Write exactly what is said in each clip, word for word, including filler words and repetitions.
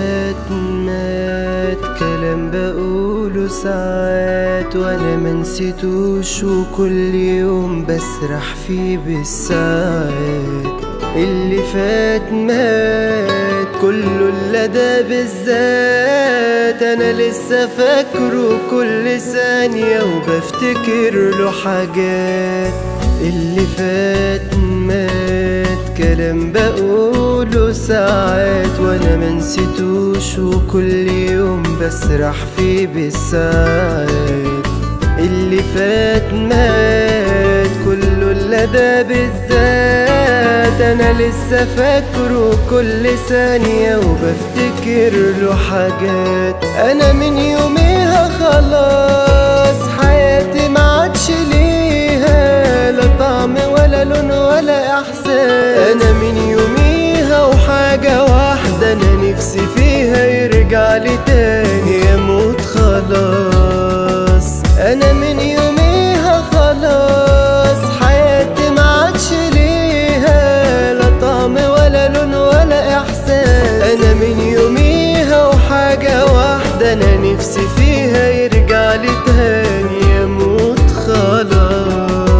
فات مات، كلام بقوله ساعات وانا منسيتوش، وكل يوم بسرح فيه بالساعات. اللي فات مات كله، اللي ده بالذات انا لسه فاكره كل ثانية وبفتكر له حاجات. اللي فات مات، كلام بقوله ساعات وانا منسيتوش، وكل يوم بسرح فيه بالساعات. اللي فات مات كله، اللي ده بالذات انا لسه فاكره كل ثانية وبفتكر له حاجات. انا من يوميها خلاص حياتي ما عادش ليها لا طعم ولا لون ولا احساس. انا من يوميها وحاجة واحدة انا نفسي فيها يرجع لي تاني اموت خلاص. انا من يوميها خلاص حياتي ما عادش ليها لا طعم ولا لون ولا احساس. انا من يوميها وحاجة واحدة انا نفسي فيها يرجع لي تاني اموت خلاص.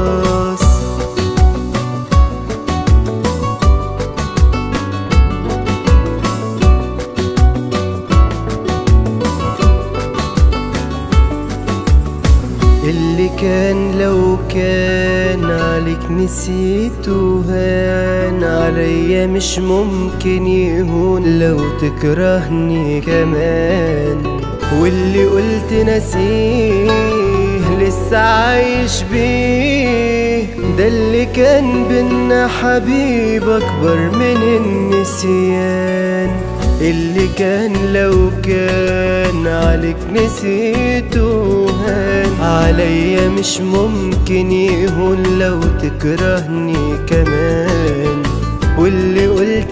اللي كان لو كان عليك نسيته هان عليا، مش ممكن يهون لو تكرهني كمان. واللي قلت نسيه لسه عايش بيه، ده اللي كان بينا حبيب اكبر من النسيان. اللي كان لو كان عليك نسيته هان عليا، مش ممكن يهون لو تكرهني كمان. واللي قلت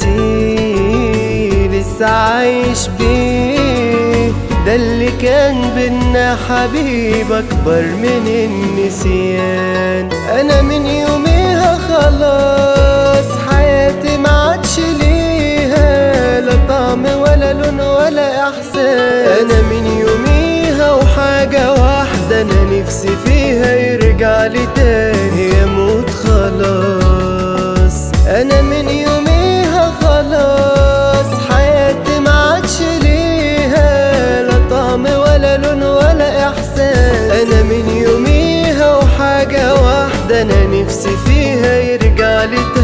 نسيه لسه عايش بيه، ده اللي كان بينا حبيب اكبر من النسيان. انا من يوميها خلاص حياتي ما عادش ليها لا طعم ولا لون ولا احساس. انا من يوميها وحاجة واحدة انا نفسي فيها يرجع لي تاني اموت خلاص. انا من يوميها خلاص حياتي ما عادش ليها لا طعم ولا لون ولا احساس. انا من يوميها وحاجة واحدة انا نفسي فيها يرجع لي